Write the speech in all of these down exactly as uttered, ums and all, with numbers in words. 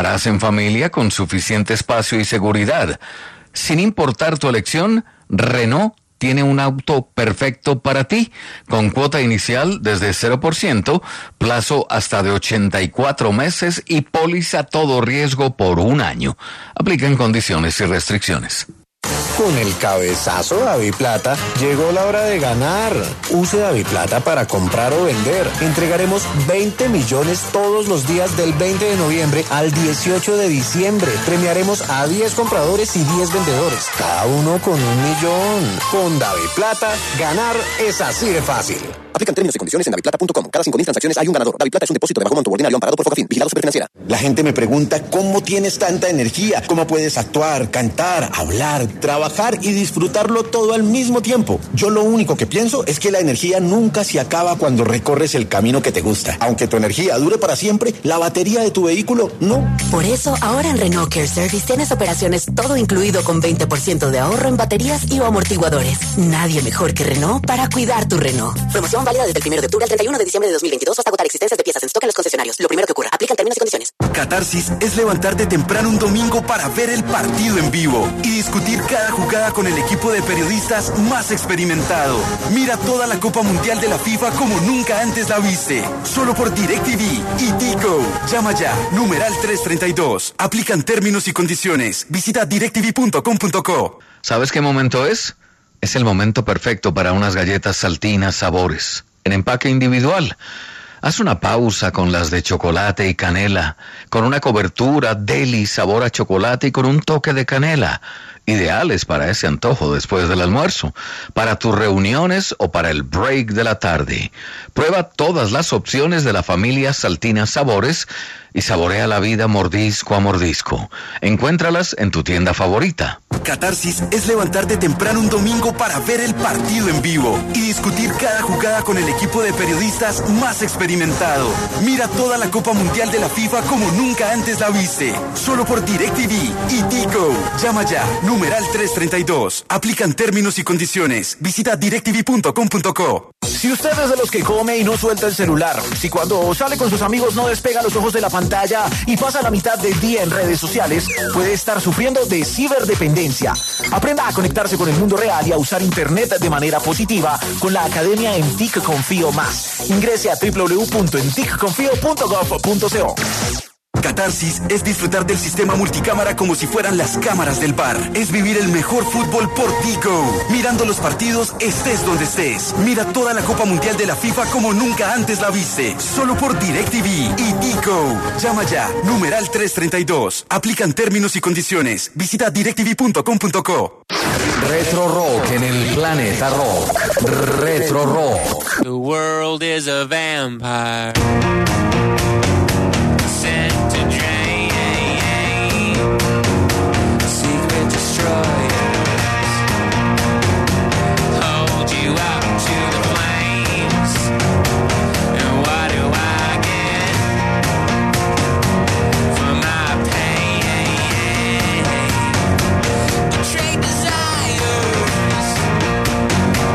Viajarás en familia con suficiente espacio y seguridad. Sin importar tu elección, Renault tiene un auto perfecto para ti, con cuota inicial desde cero por ciento, plazo hasta de ochenta y cuatro meses y póliza todo riesgo por un año. Aplican condiciones y restricciones. Con el cabezazo DaviPlata, llegó la hora de ganar. Use DaviPlata para comprar o vender. Entregaremos veinte millones todos los días del veinte de noviembre al dieciocho de diciembre. Premiaremos a diez compradores y diez vendedores, cada uno con un millón. Con DaviPlata, ganar es así de fácil. Aplican términos y condiciones en daviplata punto com. Cada cinco mil transacciones hay un ganador. DaviPlata es un depósito de bajo monto ordinario amparado por Focafin. Vigilado Superfinanciera. La gente me pregunta cómo tienes tanta energía, cómo puedes actuar, cantar, hablar, trabajar y disfrutarlo todo al mismo tiempo. Yo lo único que pienso es que la energía nunca se acaba cuando recorres el camino que te gusta. Aunque tu energía dure para siempre, la batería de tu vehículo no. Por eso, ahora en Renault Care Service tienes operaciones todo incluido con veinte por ciento de ahorro en baterías y o amortiguadores. Nadie mejor que Renault para cuidar tu Renault. Promoción válida desde el primero de octubre al treinta y uno de diciembre de dos mil veintidós hasta agotar existencias de piezas en stock en los concesionarios. Lo primero que ocurra. Aplican términos y condiciones. Catarsis es levantarte temprano un domingo para ver el partido en vivo y discutir cada jugada con el equipo de periodistas más experimentado. Mira toda la Copa Mundial de la FIFA como nunca antes la viste. Solo por DirecTV y Tigo. Llama ya. Numeral trescientos treinta y dos. Aplican términos y condiciones. Visita directv punto com punto co. ¿Sabes qué momento es? Es el momento perfecto para unas galletas Saltinas Sabores, en empaque individual. Haz una pausa con las de chocolate y canela, con una cobertura deli sabor a chocolate y con un toque de canela. Ideales para ese antojo después del almuerzo, para tus reuniones o para el break de la tarde. Prueba todas las opciones de la familia Saltinas Sabores y saborea la vida mordisco a mordisco. Encuéntralas en tu tienda favorita. Catarsis es levantarte temprano un domingo para ver el partido en vivo y discutir cada jugada con el equipo de periodistas más experimentado. Mira toda la Copa Mundial de la FIFA como nunca antes la viste. Solo por DirecTV y Tigo. Llama ya. Numeral trescientos treinta y dos. Aplican términos y condiciones. Visita directv punto com punto co. Si usted es de los que come y no suelta el celular, si cuando sale con sus amigos no despega los ojos de la pantalla y pasa la mitad del día en redes sociales, puede estar sufriendo de ciberdependencia. Aprenda a conectarse con el mundo real y a usar internet de manera positiva con la academia en T I C Confío Más. Ingrese a doble u doble u doble u punto en tic confío punto gov punto co. Catarsis es disfrutar del sistema multicámara como si fueran las cámaras del bar. Es vivir el mejor fútbol por Tigo. Mirando los partidos, estés donde estés. Mira toda la Copa Mundial de la FIFA como nunca antes la viste. Solo por DirecTV y Tigo. Llama ya. Numeral trescientos treinta y dos. Aplican términos y condiciones. Visita directv punto com punto co. Retro Rock en el Planeta Rock. Retro Rock. The world is a vampire.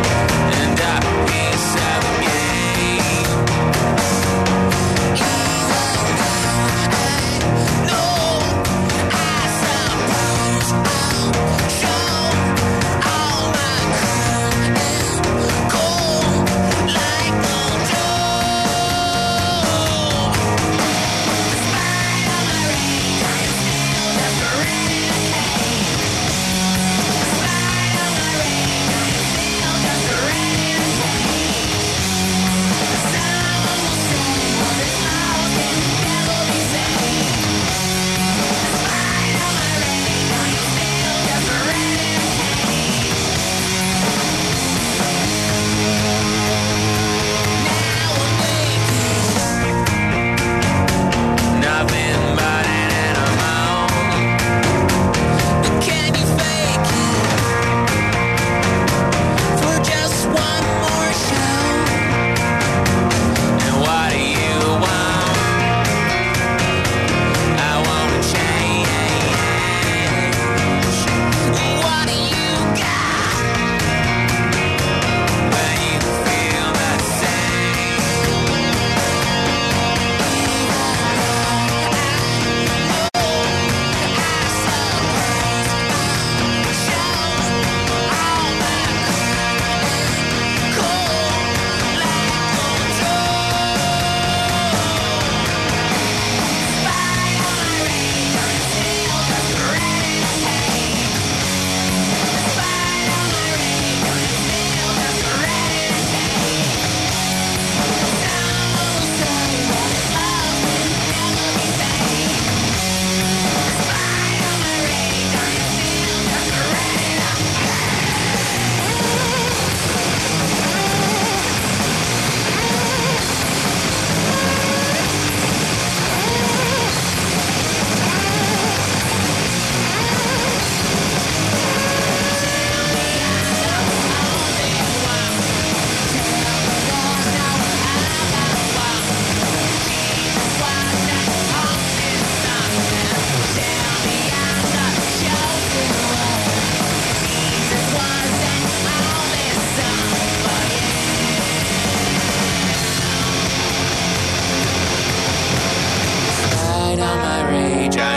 Evil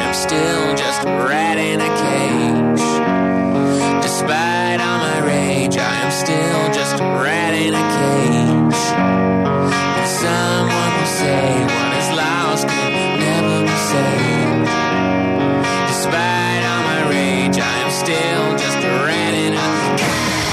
am still just a rat in a cage. Despite all my rage, I am still just a rat in a cage. And someone will say what is lost can never be saved. Despite all my rage, I am still just a rat in a cage.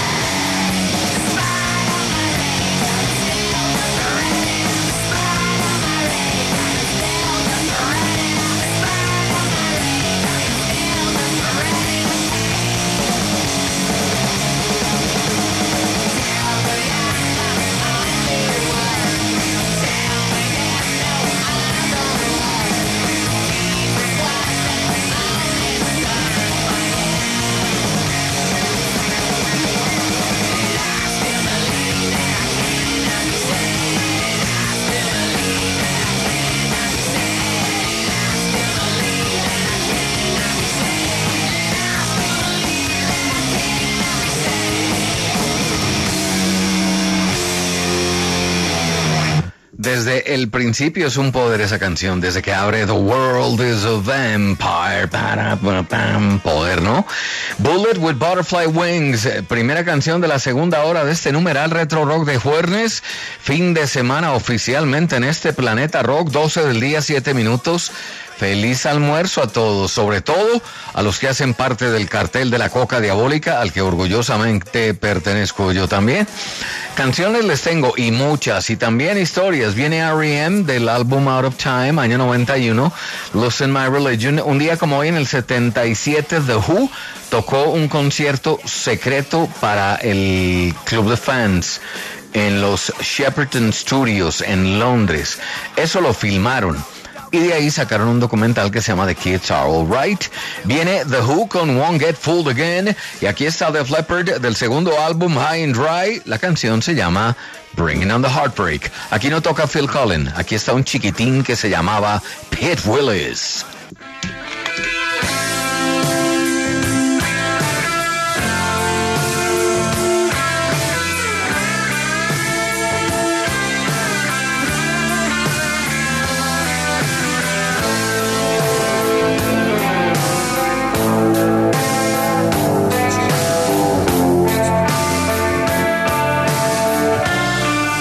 Desde el principio es un poder esa canción, desde que abre The World is a Vampire, para, para, pam, poder, ¿no? Bullet with Butterfly Wings, primera canción de la segunda hora de este numeral Retro Rock de jueves, fin de semana oficialmente en este planeta rock, doce del día, siete minutos. Feliz almuerzo a todos, sobre todo a los que hacen parte del cartel de la coca diabólica, al que orgullosamente pertenezco yo también. Canciones les tengo y muchas, y también historias. Viene R E M del álbum Out of Time, año noventa y uno, Losing My Religion. Un día como hoy, en el setenta y siete, The Who tocó un concierto secreto para el club de fans en los Shepperton Studios en Londres. Eso lo filmaron. Y de ahí sacaron un documental que se llama The Kids Are Alright. Viene The Who con Won't Get Fooled Again. Y aquí está Def Leppard del segundo álbum High and Dry. La canción se llama Bringing on the Heartbreak. Aquí no toca Phil Collins. Aquí está un chiquitín que se llamaba Pete Willis.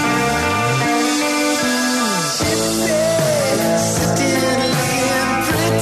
Sitting looking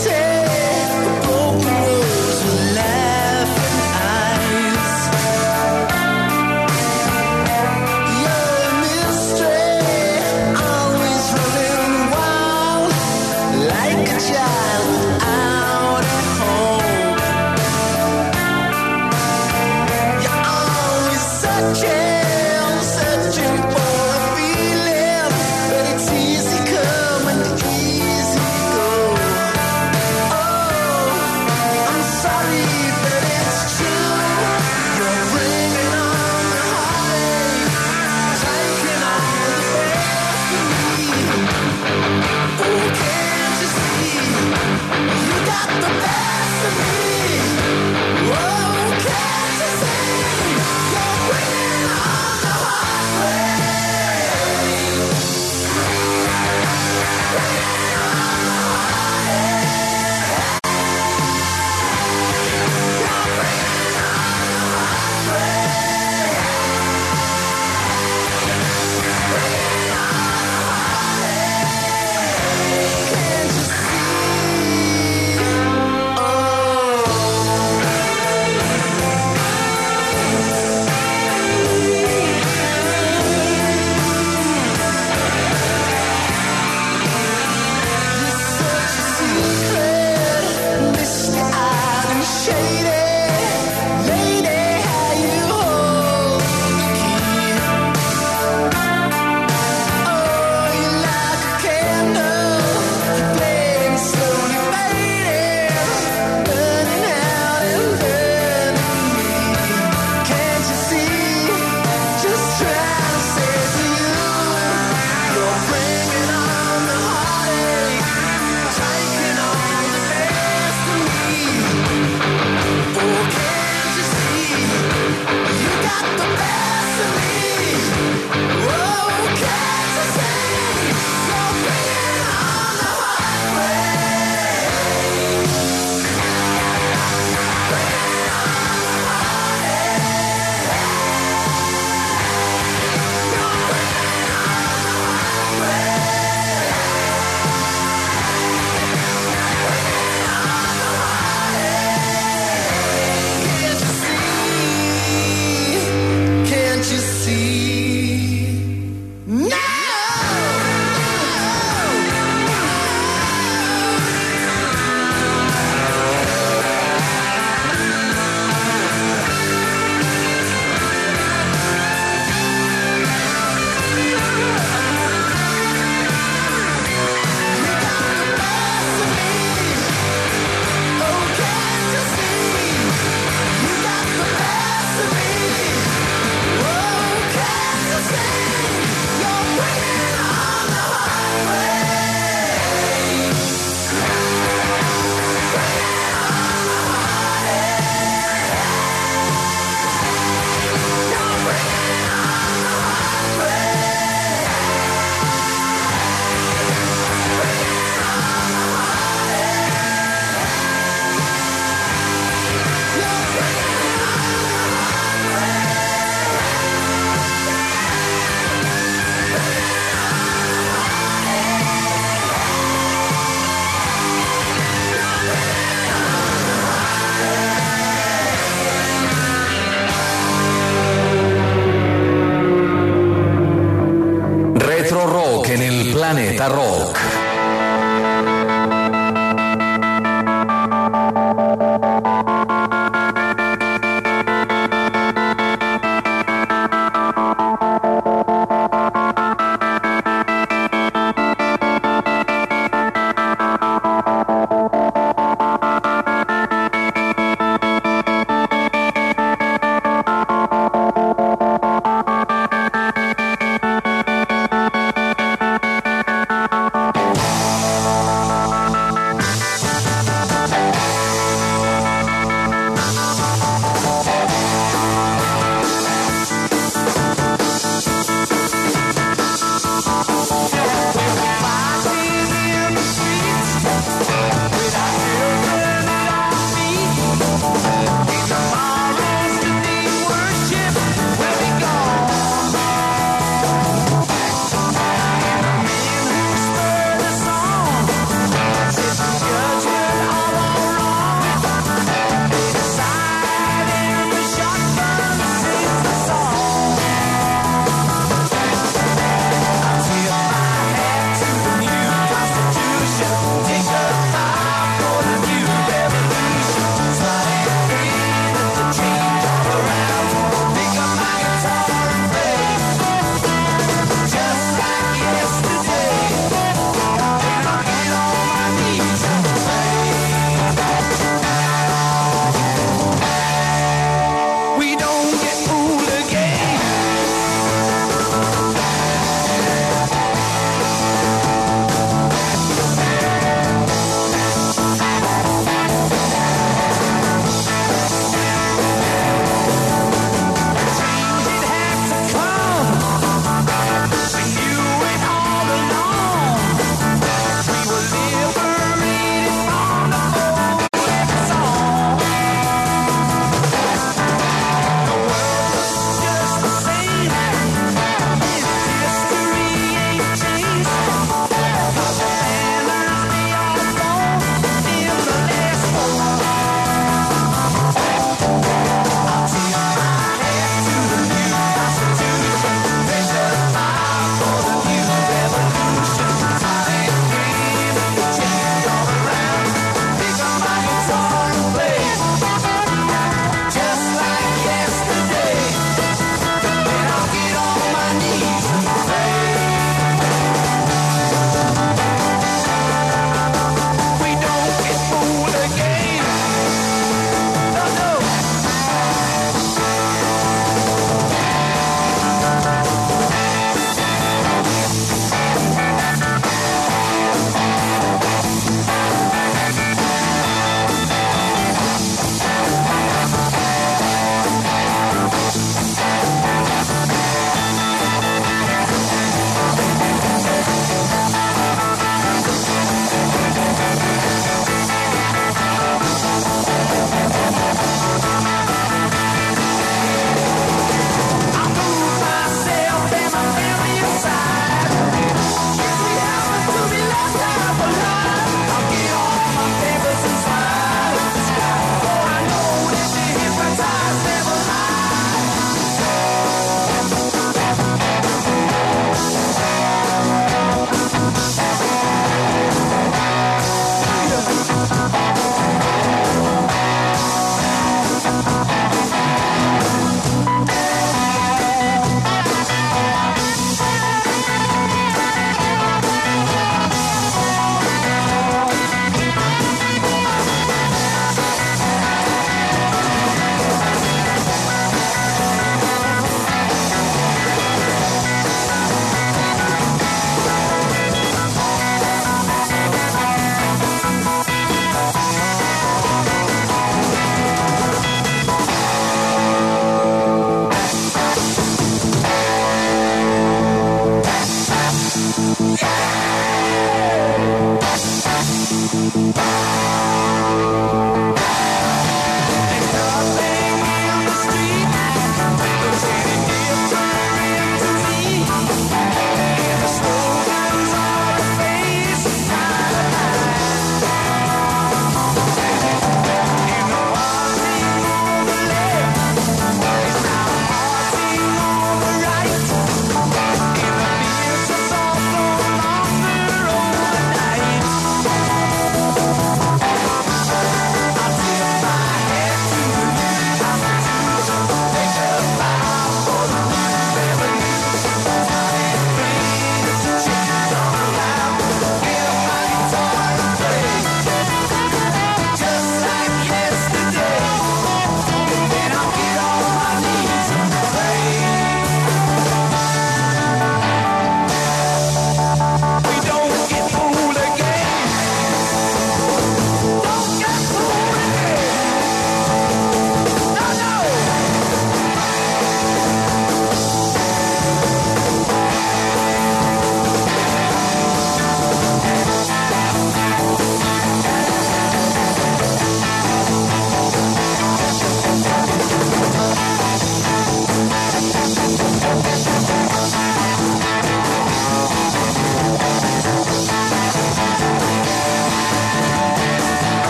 Planeta Rock.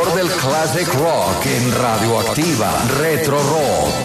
mejor del classic rock en Radioactiva Retro Rock.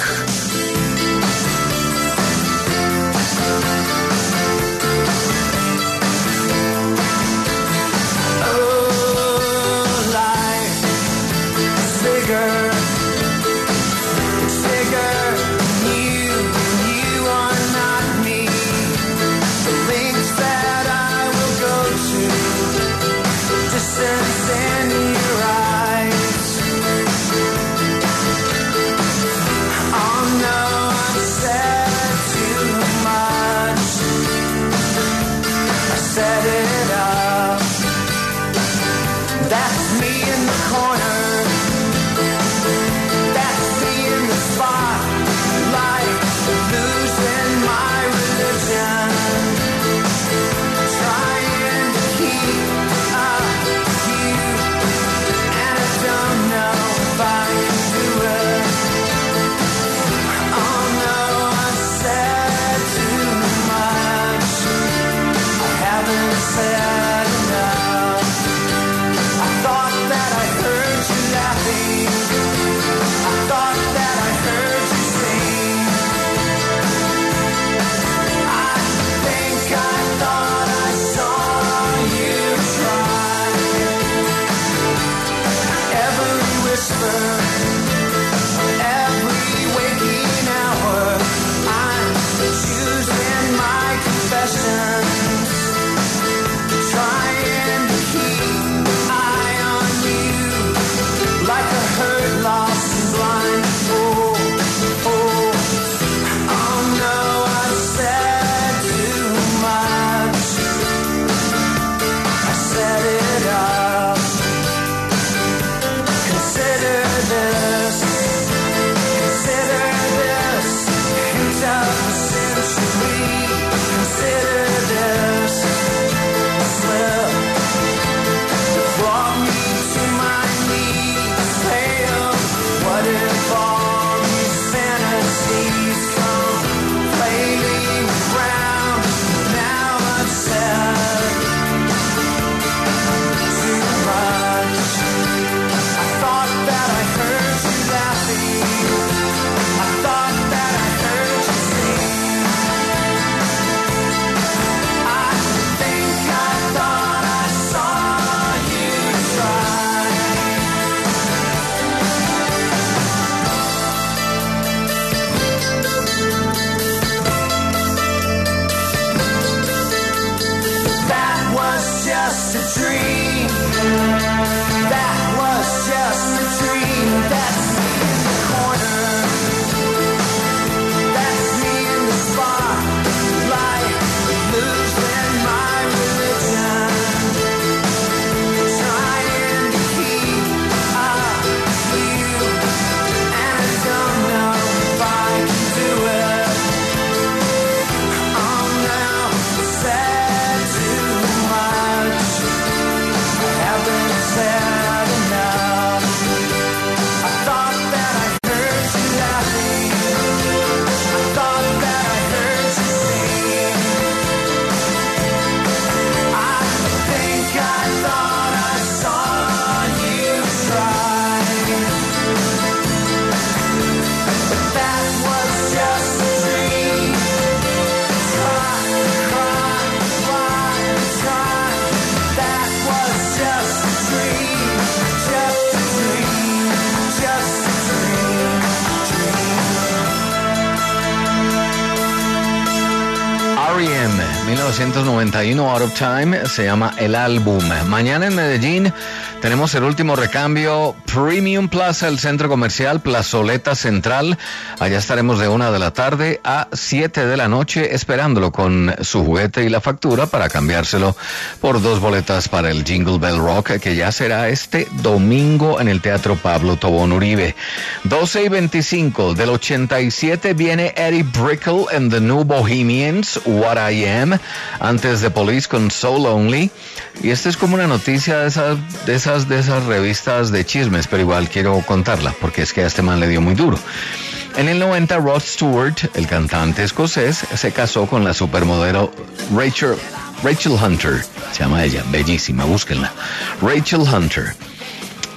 mil novecientos noventa y uno, Out of Time, se llama el álbum. Mañana en Medellín tenemos el último recambio, Premium Plaza, el centro comercial, Plazoleta Central. Allá estaremos de una de la tarde a siete de la noche esperándolo con su juguete y la factura para cambiárselo por dos boletas para el Jingle Bell Rock, que ya será este domingo en el Teatro Pablo Tobón Uribe. doce y veinticinco del ochenta y siete viene Eddie Brickell and the New Bohemians, What I Am, antes de Police con So Lonely. Y esta es como una noticia de esas, de esas, de esas revistas de chismes, pero igual quiero contarla porque es que a este man le dio muy duro. En el noventa, Rod Stewart, el cantante escocés, se casó con la supermodelo Rachel, Rachel Hunter. Se llama ella, bellísima, búsquenla. Rachel Hunter.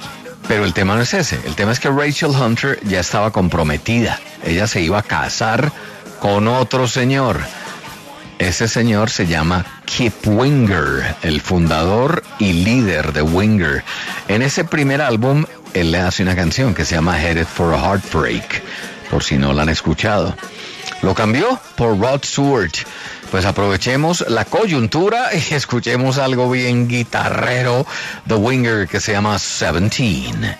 Pero el tema no es ese, el tema es que Rachel Hunter ya estaba comprometida, ella se iba a casar con otro señor. Ese señor se llama Kip Winger, el fundador y líder de Winger. En ese primer álbum, él le hace una canción que se llama Headed for a Heartbreak, por si no la han escuchado. Lo cambió por Rod Stewart. Pues aprovechemos la coyuntura y escuchemos algo bien guitarrero de Winger que se llama Seventeen.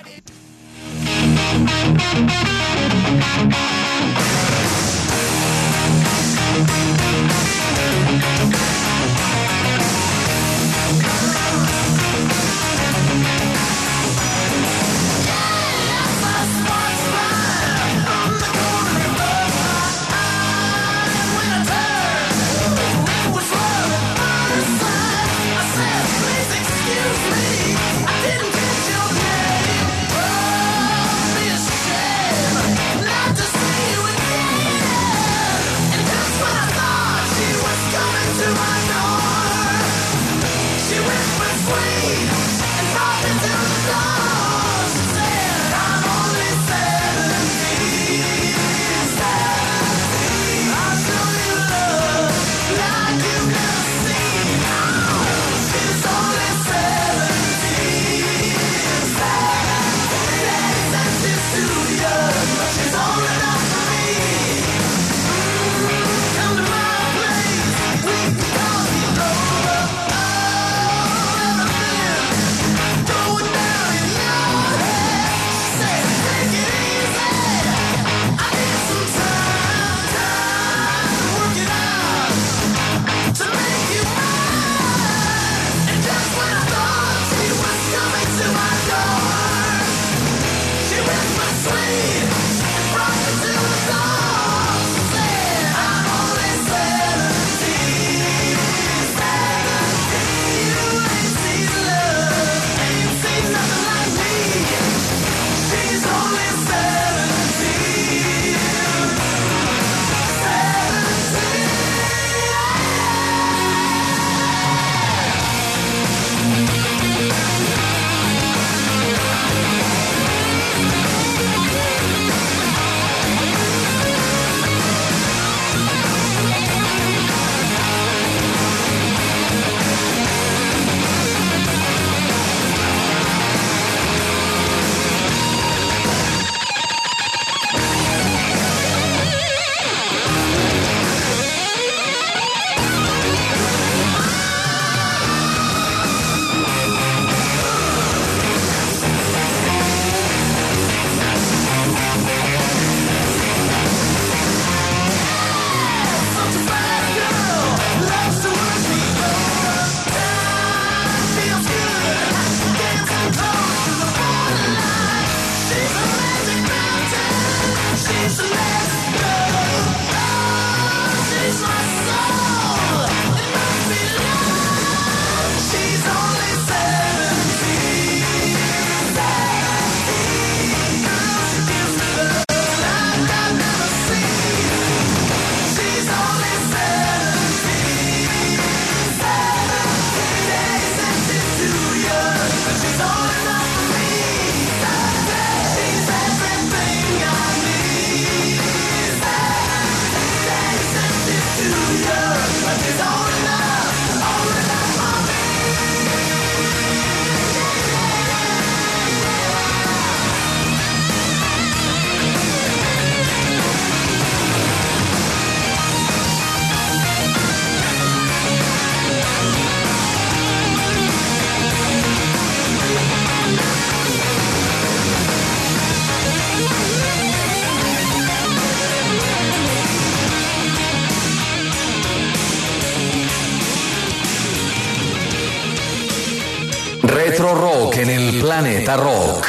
Retro Rock en el Planeta Rock.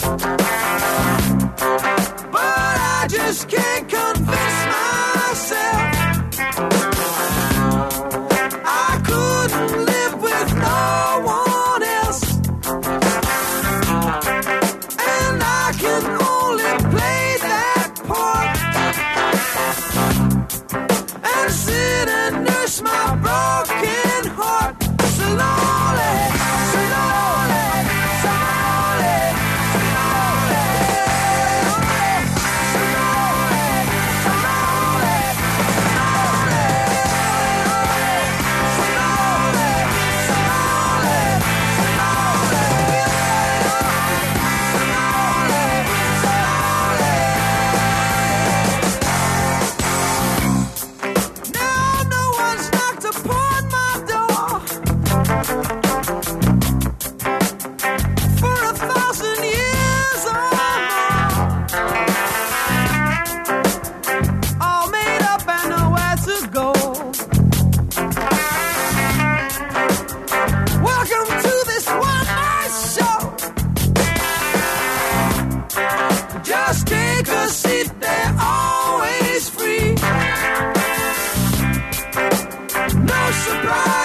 Just can't convince myself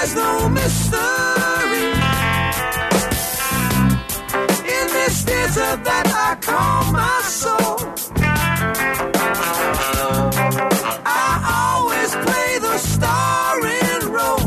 There's no mystery in this desert that I call my soul. I always play the starring role.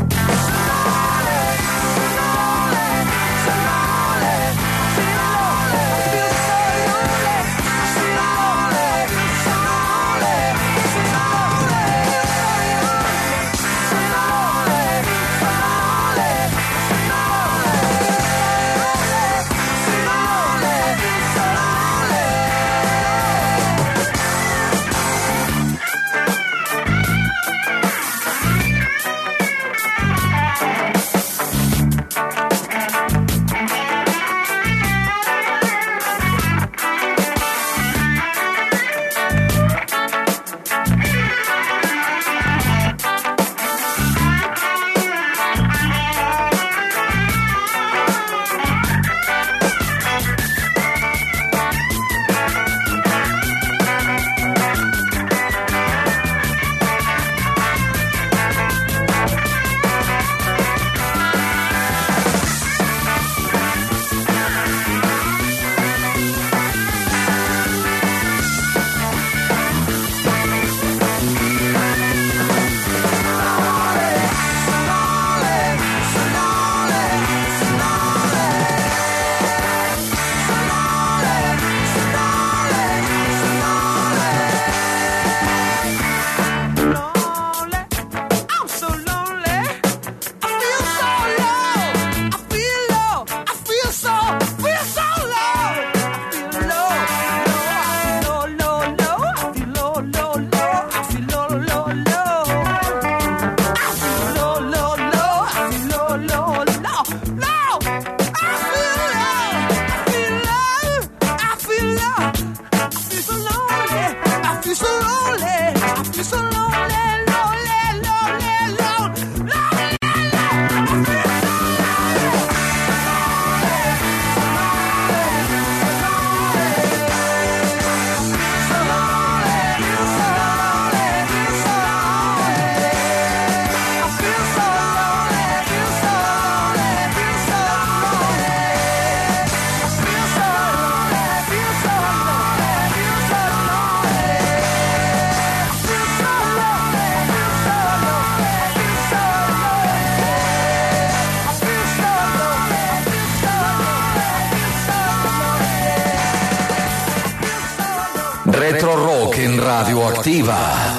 Retro Rock en Radioactiva.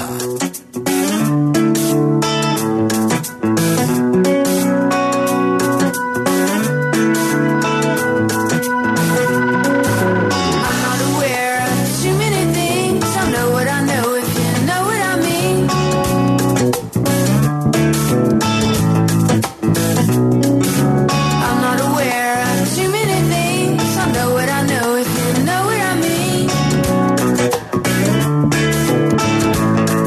Know what I mean?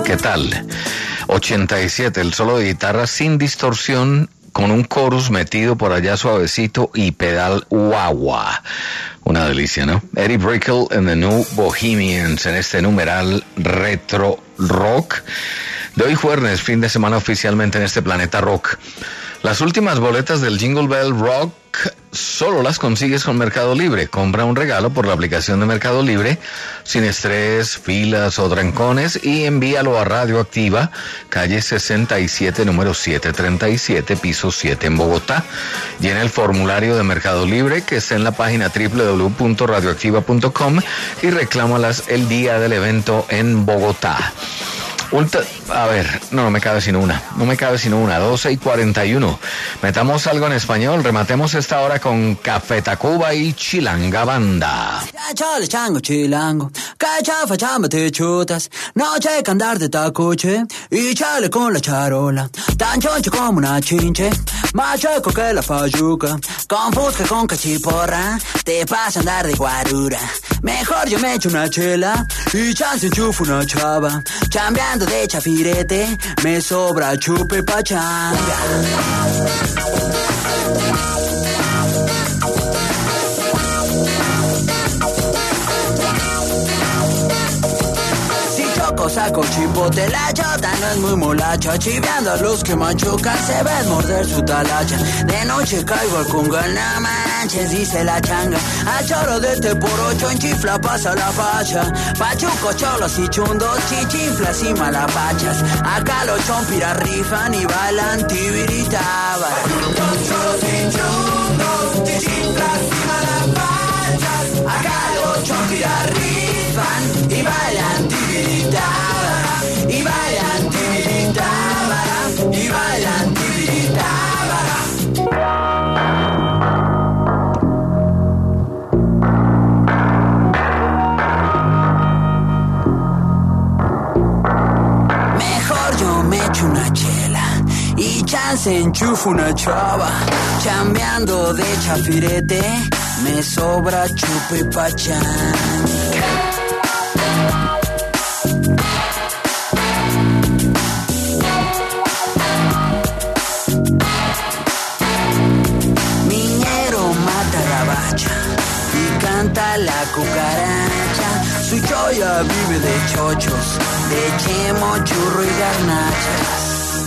¿Qué tal? ochenta y siete, el solo de guitarra sin distorsión, con un chorus metido por allá suavecito y pedal guagua. Una delicia, ¿no? Eddie Brickell and the New Bohemians en este numeral retro rock de hoy jueves, fin de semana oficialmente en este planeta rock. Las últimas boletas del Jingle Bell Rock solo las consigues con Mercado Libre. Compra un regalo por la aplicación de Mercado Libre, sin estrés, filas o trancones, y envíalo a Radioactiva, calle sesenta y siete, número setecientos treinta y siete, piso siete en Bogotá. Llena el formulario de Mercado Libre que está en la página doble u doble u doble u punto radioactiva punto com y reclámalas el día del evento en Bogotá. Un t- a ver, no, no me cabe sino una, no me cabe sino una, doce y cuarenta y uno. Metamos algo en español, rematemos esta hora con Café Tacuba y Chilanga Banda. Chale chango chilango, cachafa chamba te chutas, noche hay que andar de tacuche, y chale con la charola, tan choncho como una chinche, más chueco que la fayuca, con fusca con cachiporra, te pasa a andar de guarura, mejor yo me echo una chela, y chance enchufo una chava, chambeando de chafirete, me sobra chupe pachanga. Saco chipote, la chota no es muy molacha, chiveando a los que machucan, se ven morder su talacha. De noche caigo al conga, no manches, dice la changa. A choro de este por ocho, en chifla pasa la facha. Pachuco, cholos y chundos, chichinflas y malapachas. Acá los chompiras rifan y bailan tibiritabas. Pachuco, cholos y chundos, chichinflas y malapachas. Acá los chompiras rifan y bailan tibiritabas. Y bailan tibiritabara, y bailan tibiritabara. Mejor yo me echo una chela y chance enchufo una chava. Chambeando de chafirete, me sobra chupe pachán. Canta la cucaracha, su choya vive de chochos, de chemo, churro y garnachas.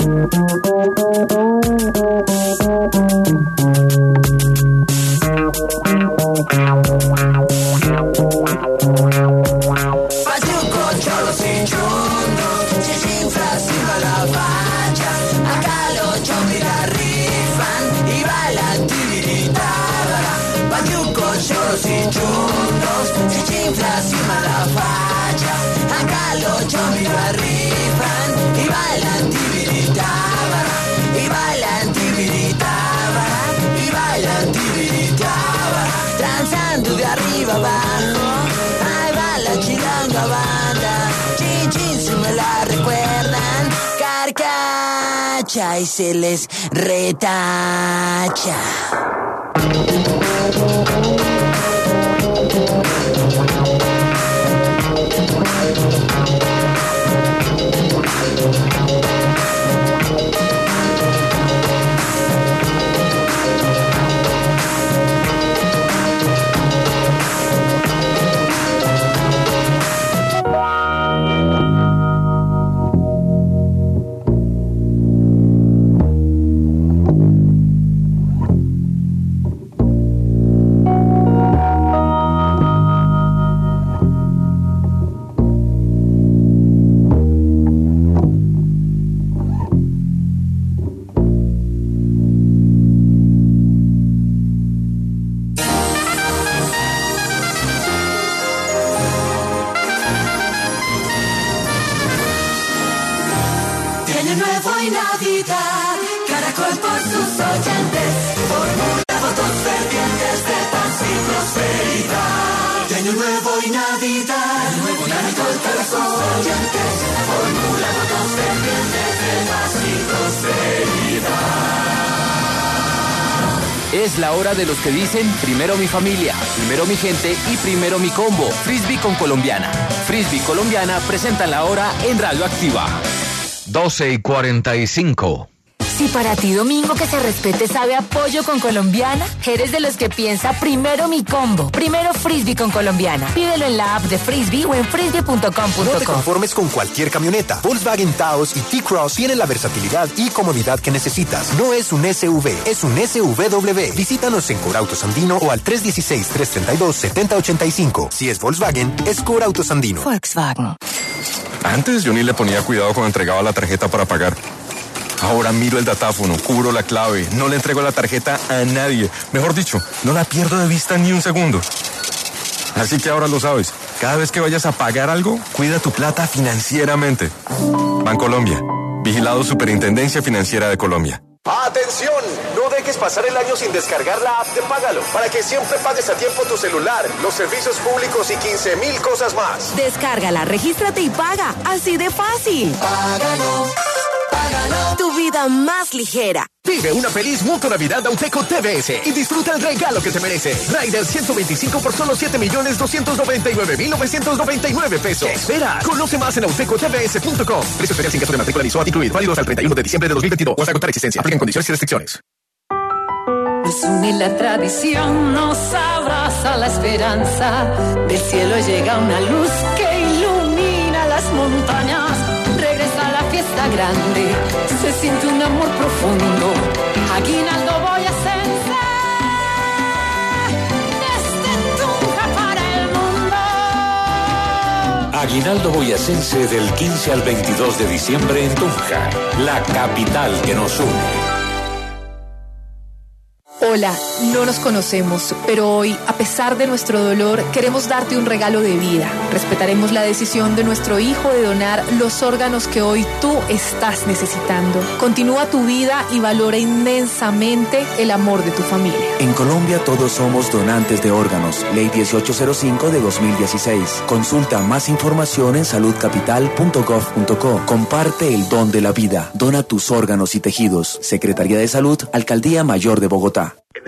Pachuco, cholos y chundos, chichinflas y malapachas. Acá los chompiras rifan y bailan tibiritabara. Pachuco, cholos y chundos, chichinflas y malapachas. Acá los chompiras rifan y bailan tibiritabara. Y bailan tibiritabara, y bailan tibiritabara. Transando de arriba abajo, ahí va la chilanga banda. Chin chin si me la recuerdan, carcacha y se les retacha. Año nuevo y Navidad, Caracol por sus oyentes, formula votos fervientes de paz y prosperidad. De Año nuevo y Navidad, nuevo Caracol por sus oyentes, formula votos fervientes de paz y prosperidad. Es la hora de los que dicen primero mi familia, primero mi gente y primero mi combo. Frisbee con colombiana. Frisbee Colombiana presentan la hora en Radioactiva. doce y cuarenta y cinco. Si para ti domingo que se respete sabe a pollo con Colombiana, eres de los que piensa primero mi combo, primero Frisbee con Colombiana. Pídelo en la app de Frisbee o en frisbee punto com punto co. No te conformes con cualquier camioneta. Volkswagen Taos y T-Cross tienen la versatilidad y comodidad que necesitas. No es un S U V, es un S U V W. Visítanos en Corautos Andino o al tres uno seis, tres tres dos, siete cero ocho cinco. Si es Volkswagen, es Corautos Andino. Volkswagen. Antes yo ni le ponía cuidado cuando entregaba la tarjeta para pagar. Ahora miro el datáfono, cubro la clave, no le entrego la tarjeta a nadie. Mejor dicho, no la pierdo de vista ni un segundo. Así que ahora lo sabes. Cada vez que vayas a pagar algo, cuida tu plata financieramente. Bancolombia. Vigilado Superintendencia Financiera de Colombia. ¡Atención! No dejes pasar el año sin descargar la app de Págalo, para que siempre pagues a tiempo tu celular, los servicios públicos y quince mil cosas más. Descárgala, regístrate y paga. Así de fácil. Págalo. Págalo. Tu vida más ligera. Vive una feliz Mutua Navidad Auteco T V S y disfruta el regalo que te merece. Rider ciento veinticinco por solo siete millones doscientos noventa y nueve mil novecientos noventa y nueve pesos. ¿Qué esperas? Conoce más en auteco t v s punto com. Precio especial sin gasto de matrícula ni S O A T incluido. Válido hasta el treinta y uno de diciembre de dos mil veintidós o hasta agotar existencia. Aplican condiciones y restricciones. Nos une la tradición, nos abraza la esperanza. Del cielo llega una luz que ilumina las montañas. Regresa la fiesta grande, se siente un amor profundo. Aguinaldo boyacense, desde Tunja para el mundo. Aguinaldo boyacense del quince al veintidós de diciembre en Tunja, la capital que nos une. Hola, no nos conocemos, pero hoy, a pesar de nuestro dolor, queremos darte un regalo de vida. Respetaremos la decisión de nuestro hijo de donar los órganos que hoy tú estás necesitando. Continúa tu vida y valora inmensamente el amor de tu familia. En Colombia todos somos donantes de órganos. Ley dieciocho cero cinco de dos mil dieciséis. Consulta más información en salud capital punto gov punto co. Comparte el don de la vida. Dona tus órganos y tejidos. Secretaría de Salud, Alcaldía Mayor de Bogotá.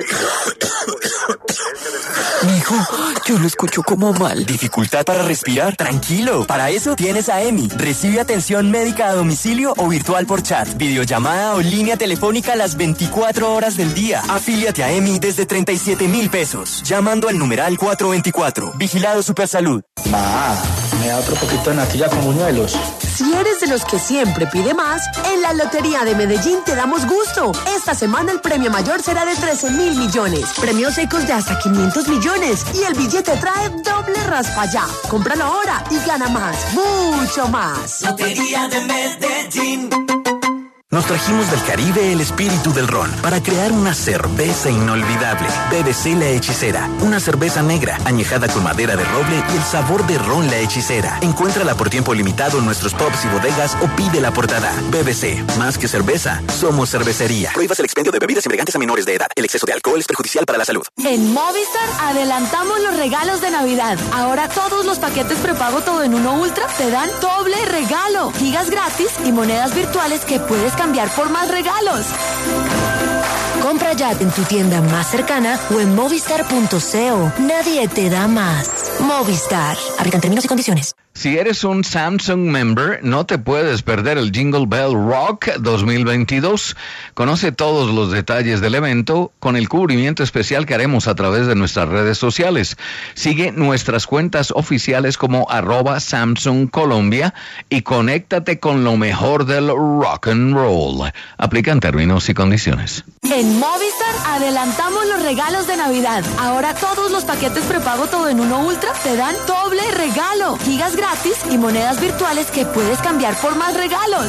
Mijo, yo lo escucho como mal. ¿Dificultad para respirar? Tranquilo, para eso tienes a EMI. Recibe atención médica a domicilio o virtual por chat, videollamada o línea telefónica las veinticuatro horas del día. Afíliate a EMI desde treinta y siete mil pesos, llamando al numeral cuatrocientos veinticuatro. Vigilado Supersalud. Ma, me da otro poquito de natilla con buñuelos. Si eres de los que siempre pide más, en la Lotería de Medellín te damos gusto. Esta semana el premio mayor será de trece mil millones. Premios secos de hasta quinientos millones. Y el billete trae doble raspa ya. Cómpralo ahora y gana más, mucho más. Lotería de Medellín. Nos trajimos del Caribe el espíritu del ron para crear una cerveza inolvidable. B B C La Hechicera, una cerveza negra añejada con madera de roble y el sabor de ron La Hechicera. Encuéntrala por tiempo limitado en nuestros pubs y bodegas o pídela portada. B B C, más que cerveza, somos cervecería. Prohíbas el expendio de bebidas embriagantes a menores de edad. El exceso de alcohol es perjudicial para la salud. En Movistar adelantamos los regalos de Navidad. Ahora todos los paquetes prepago todo en uno ultra te dan doble regalo. Gigas gratis y monedas virtuales que puedes cambiar por más regalos. Compra ya en tu tienda más cercana o en movistar punto co. Nadie te da más. Movistar. Aplican términos y condiciones. Si eres un Samsung member, no te puedes perder el Jingle Bell Rock dos mil veintidós. Conoce todos los detalles del evento con el cubrimiento especial que haremos a través de nuestras redes sociales. Sigue nuestras cuentas oficiales como arroba Samsung Colombia y conéctate con lo mejor del rock and roll. Aplican términos y condiciones. En Movistar adelantamos los regalos de Navidad. Ahora todos los paquetes prepago todo en uno ultra te dan doble regalo. Gigas gratis y monedas virtuales que puedes cambiar por más regalos.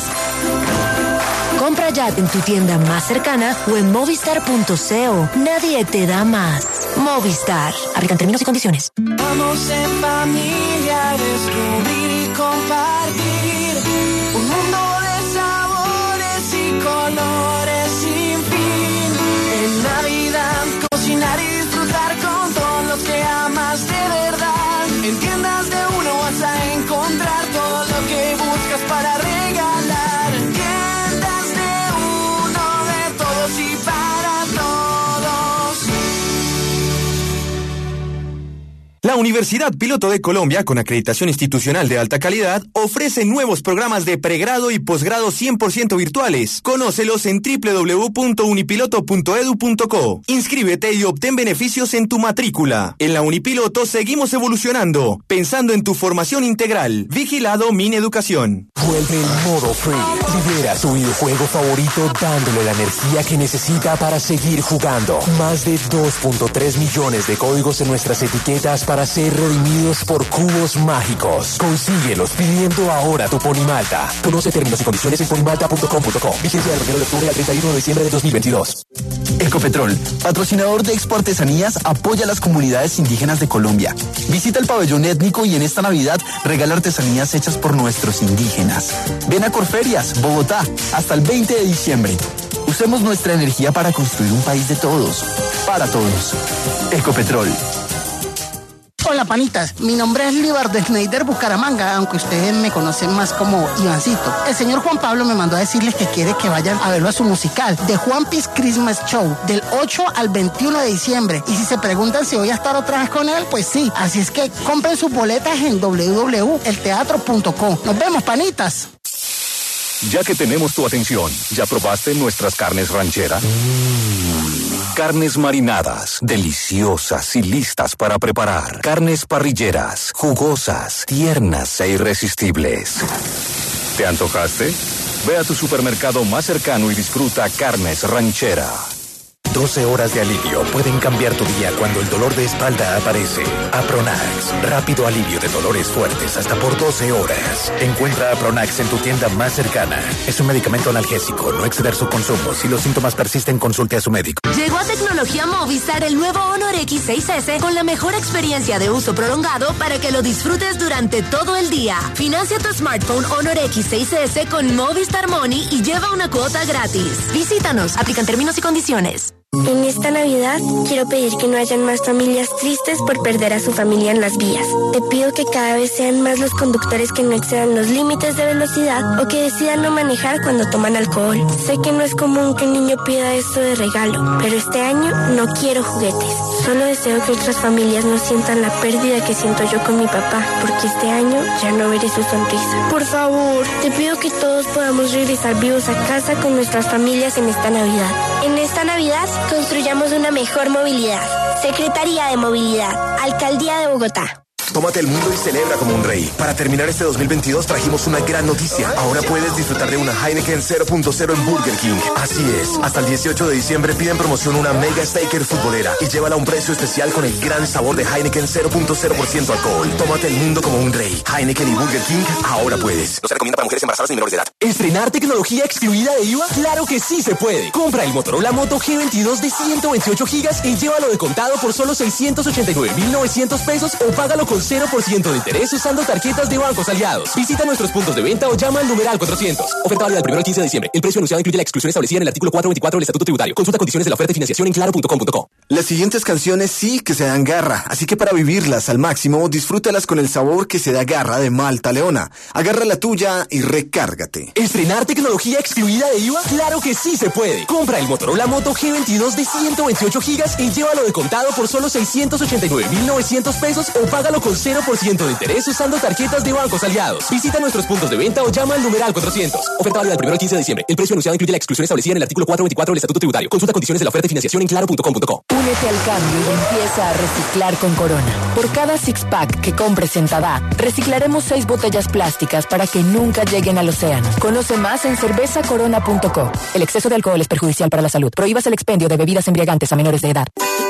Compra ya en tu tienda más cercana o en movistar punto co. Nadie te da más. Movistar. Aplican términos y condiciones. Vamos en familia a descubrir y compartir un mundo de sabores y colores sin fin. En Navidad cocinar y disfrutar con todos los que amas de verdad. En tiendas de uno vas a encontrar todo lo que buscas para regalar. Tiendas de uno, de todos y para todos. La La Universidad Piloto de Colombia, con acreditación institucional de alta calidad, ofrece nuevos programas de pregrado y posgrado cien por ciento virtuales. Conócelos en doble u doble u doble u punto unipiloto punto edu punto co. Inscríbete y obtén beneficios en tu matrícula. En la Unipiloto seguimos evolucionando, pensando en tu formación integral. Vigilado Mineducación. Vuelve el modo free. Libera su videojuego favorito dándole la energía que necesita para seguir jugando. Más de dos punto tres millones de códigos en nuestras etiquetas para ser redimidos por cubos mágicos. Consíguelos pidiendo ahora tu Ponimalta. Conoce términos y condiciones en ponimalta punto com punto co. Vigencia del primero de octubre al treinta y uno de diciembre de dos mil veintidós. Ecopetrol, patrocinador de Expo Artesanías, apoya a las comunidades indígenas de Colombia. Visita el pabellón étnico y en esta Navidad regala artesanías hechas por nuestros indígenas. Ven a Corferias, Bogotá, hasta el veinte de diciembre. Usemos nuestra energía para construir un país de todos, para todos. Ecopetrol. Hola panitas, mi nombre es Libar de Schneider Bucaramanga, aunque ustedes me conocen más como Ivancito. El señor Juan Pablo me mandó a decirles que quiere que vayan a verlo a su musical, The Juan Piece Christmas Show, del ocho al veintiuno de diciembre. Y si se preguntan si voy a estar otra vez con él, pues sí. Así es que compren sus boletas en doble u doble u doble u punto el teatro punto co. Nos vemos, panitas. Ya que tenemos tu atención, ¿ya probaste nuestras carnes rancheras? Carnes marinadas, deliciosas y listas para preparar. Carnes parrilleras, jugosas, tiernas e irresistibles. ¿Te antojaste? Ve a tu supermercado más cercano y disfruta Carnes Ranchera. doce horas de alivio pueden cambiar tu día cuando el dolor de espalda aparece. Apronax, rápido alivio de dolores fuertes hasta por doce horas. Encuentra Apronax en tu tienda más cercana. Es un medicamento analgésico, no exceder su consumo. Si los síntomas persisten, consulte a su médico. Llegó a Tecnología Movistar el nuevo Honor X seis ese con la mejor experiencia de uso prolongado para que lo disfrutes durante todo el día. Financia tu smartphone Honor X seis ese con Movistar Money y lleva una cuota gratis. Visítanos, aplican términos y condiciones. En esta Navidad quiero pedir que no hayan más familias tristes por perder a su familia en las vías. Te pido que cada vez sean más los conductores que no excedan los límites de velocidad o que decidan no manejar cuando toman alcohol. Sé que no es común que un niño pida esto de regalo, pero este año no quiero juguetes. Solo deseo que otras familias no sientan la pérdida que siento yo con mi papá, porque este año ya no veré su sonrisa. Por favor, te pido que todos podamos regresar vivos a casa con nuestras familias en esta Navidad. En esta Navidad construyamos una mejor movilidad. Secretaría de Movilidad, Alcaldía de Bogotá. Tómate el mundo y celebra como un rey. Para terminar este dos mil veintidós trajimos una gran noticia. Ahora puedes disfrutar de una Heineken cero punto cero en Burger King. Así es, hasta el dieciocho de diciembre piden promoción una Mega Staker futbolera y llévala a un precio especial con el gran sabor de Heineken cero punto cero por ciento alcohol. Tómate el mundo como un rey. Heineken y Burger King, ahora puedes. No se recomienda para mujeres embarazadas ni menores de edad. ¿Estrenar tecnología excluida de I V A? ¡Claro que sí se puede! Compra el Motorola Moto G veintidós de ciento veintiocho gigas y llévalo de contado por solo seiscientos ochenta y nueve mil novecientos pesos o págalo con cero por ciento de interés usando tarjetas de bancos aliados. Visita nuestros puntos de venta o llama al numeral cuatrocientos. Oferta válida del primero al quince de diciembre. El precio anunciado incluye la exclusión establecida en el artículo cuatrocientos veinticuatro del Estatuto Tributario. Consulta condiciones de la oferta y financiación en claro punto com punto co. Las siguientes canciones sí que se dan garra, así que para vivirlas al máximo, disfrútalas con el sabor que se da garra de Malta Leona. Agarra la tuya y recárgate. ¿Estrenar tecnología excluida de I V A? ¡Claro que sí se puede! Compra el Motorola Moto G veintidós de ciento veintiocho gigas y llévalo de contado por solo seiscientos ochenta y nueve mil novecientos pesos o págalo con cero por ciento de interés usando tarjetas de bancos aliados. Visita nuestros puntos de venta o llama al numeral cuatrocientos. Oferta válida del primero al quince de diciembre. El precio anunciado incluye la exclusión establecida en el artículo cuatrocientos veinticuatro del Estatuto Tributario. Consulta condiciones de la oferta y financiación en claro punto com punto co. Únete al cambio y empieza a reciclar con Corona. Por cada six-pack que compres en Tada, reciclaremos seis botellas plásticas para que nunca lleguen al océano. Conoce más en cerveza corona punto co. El exceso de alcohol es perjudicial para la salud. Prohíbas el expendio de bebidas embriagantes a menores de edad.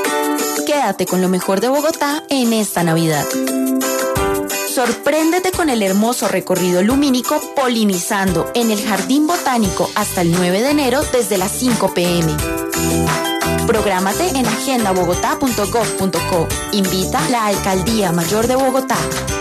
Quédate con lo mejor de Bogotá en esta Navidad. Sorpréndete con el hermoso recorrido lumínico Polinizando en el Jardín Botánico hasta el nueve de enero desde las cinco pe eme. Prográmate en agenda bogotá punto gov punto co. Invita la Alcaldía Mayor de Bogotá.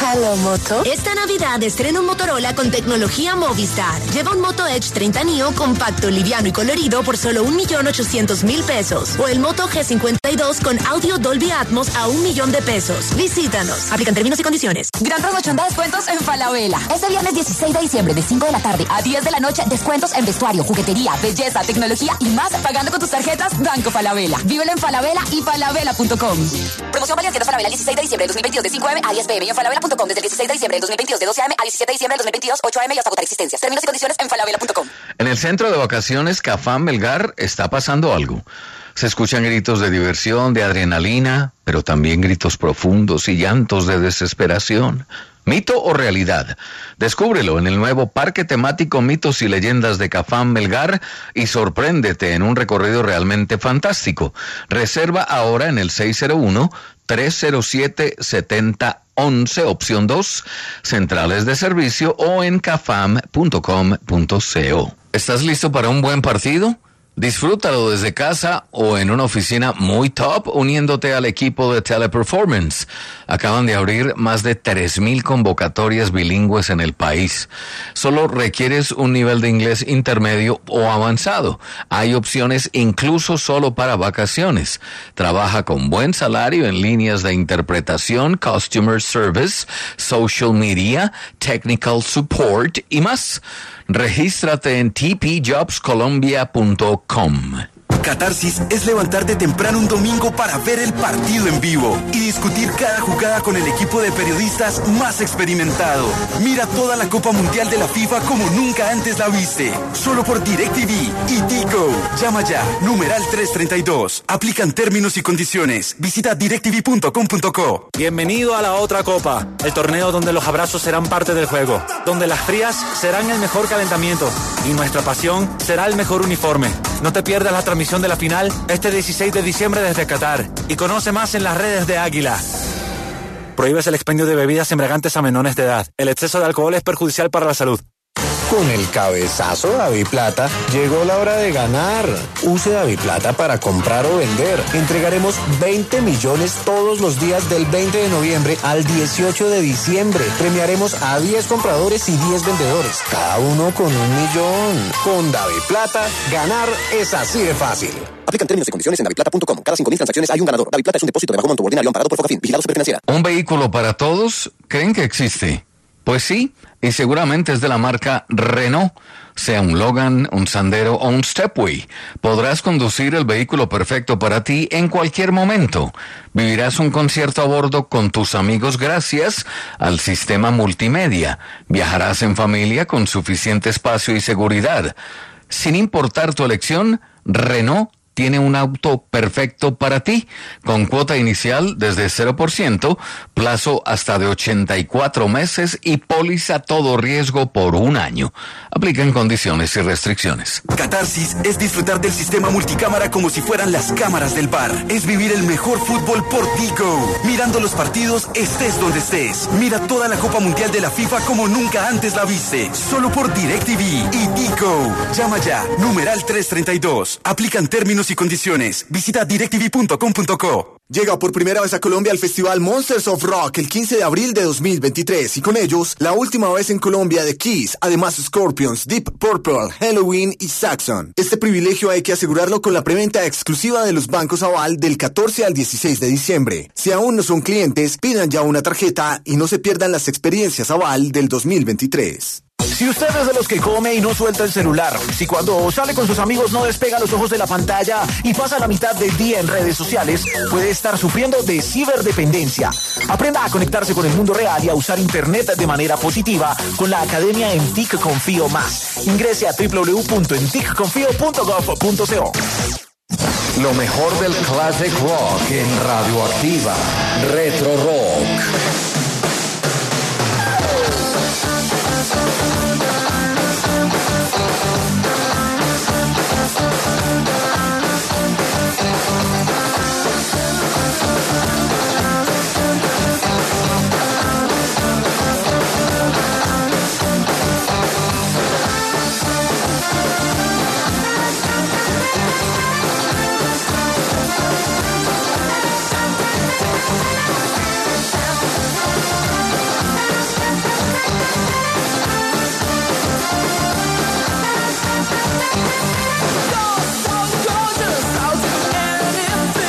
Hello, Moto. Esta Navidad estrena un Motorola con tecnología Movistar. Lleva un Moto Edge treinta Neo compacto, liviano y colorido por solo un millón ochocientos mil pesos. O el Moto G cincuenta y dos con audio Dolby Atmos a un millón de pesos. Visítanos. Aplican términos y condiciones. Gran promoción de descuentos en Falabella. Este viernes dieciséis de diciembre de cinco de la tarde a diez de la noche, descuentos en vestuario, juguetería, belleza, tecnología y más pagando con tus tarjetas Banco Falabella. Vívelo en Falabella y falabella punto com. Promoción válida en tiendas Falabella el dieciséis de diciembre de dos mil veintidós de cinco a eme a diez pe eme y en falabella punto com desde el dieciséis de diciembre de dos mil veintidós de doce a eme a diecisiete de diciembre de dos mil veintidós ocho a eme y hasta agotar existencias. Términos y condiciones en falabella punto com. En el centro de vacaciones Cafam Melgar está pasando algo. Se escuchan gritos de diversión, de adrenalina, pero también gritos profundos y llantos de desesperación. ¿Mito o realidad? Descúbrelo en el nuevo Parque Temático Mitos y Leyendas de Cafam Melgar y sorpréndete en un recorrido realmente fantástico. Reserva ahora en el seis cero uno, tres cero siete, siete cero uno uno, opción dos, centrales de servicio o en cafam punto com punto co. ¿Estás listo para un buen partido? Disfrútalo desde casa o en una oficina muy top uniéndote al equipo de Teleperformance. Acaban de abrir más de tres mil convocatorias bilingües en el país. Solo requieres un nivel de inglés intermedio o avanzado. Hay opciones incluso solo para vacaciones. Trabaja con buen salario en líneas de interpretación, customer service, social media, technical support y más. Regístrate en t p jobs colombia punto com. Catarsis es levantarte temprano un domingo para ver el partido en vivo y discutir cada jugada con el equipo de periodistas más experimentado. Mira toda la Copa Mundial de la FIFA como nunca antes la viste. Solo por DirecTV y Tigo. Llama ya, numeral trescientos treinta y dos. Aplican términos y condiciones. Visita directv punto com punto co. Bienvenido a la otra Copa, el torneo donde los abrazos serán parte del juego, donde las frías serán el mejor calentamiento y nuestra pasión será el mejor uniforme. No te pierdas la transmisión de la final este dieciséis de diciembre desde Qatar y conoce más en las redes de Águila. Prohíbes el expendio de bebidas embriagantes a menores de edad. El exceso de alcohol es perjudicial para la salud. Con el cabezazo DaviPlata llegó la hora de ganar. Use DaviPlata para comprar o vender. Entregaremos veinte millones todos los días del veinte de noviembre al dieciocho de diciembre. Premiaremos a diez compradores y diez vendedores, cada uno con un millón. Con DaviPlata, ganar es así de fácil. Aplican términos y condiciones en daviplata punto com. Cada cinco mil transacciones hay un ganador. DaviPlata es un depósito de bajo monto ordinario amparado por Focafin. Vigilado Superfinanciera. ¿Un vehículo para todos? ¿Creen que existe? Pues sí, y seguramente es de la marca Renault. Sea un Logan, un Sandero o un Stepway, podrás conducir el vehículo perfecto para ti en cualquier momento. Vivirás un concierto a bordo con tus amigos gracias al sistema multimedia. Viajarás en familia con suficiente espacio y seguridad. Sin importar tu elección, Renault tiene un auto perfecto para ti, con cuota inicial desde cero por ciento, plazo hasta de ochenta y cuatro meses y póliza todo riesgo por un año. Aplican condiciones y restricciones. Catarsis es disfrutar del sistema multicámara como si fueran las cámaras del bar. Es vivir el mejor fútbol por Tigo. Mirando los partidos, estés donde estés. Mira toda la Copa Mundial de la FIFA como nunca antes la viste. Solo por DirecTV y Tigo. Llama ya, numeral trescientos treinta y dos. Aplican términos y condiciones. Visita directv punto com punto co. Llega por primera vez a Colombia el Festival Monsters of Rock el quince de abril de dos mil veintitrés y con ellos la última vez en Colombia de Kiss, además Scorpions, Deep Purple, Halloween y Saxon. Este privilegio hay que asegurarlo con la preventa exclusiva de los bancos Aval del catorce al dieciséis de diciembre. Si aún no son clientes, pidan ya una tarjeta y no se pierdan las experiencias Aval del dos mil veintitrés. Si usted es de los que come y no suelta el celular, si cuando sale con sus amigos no despega los ojos de la pantalla y pasa la mitad del día en redes sociales, puede estar sufriendo de ciberdependencia. Aprenda a conectarse con el mundo real y a usar internet de manera positiva con la academia en T I C Confío Más. Ingrese a w w w punto en tic confío punto gov punto co. Lo mejor del classic rock en Radioactiva. Retro Rock.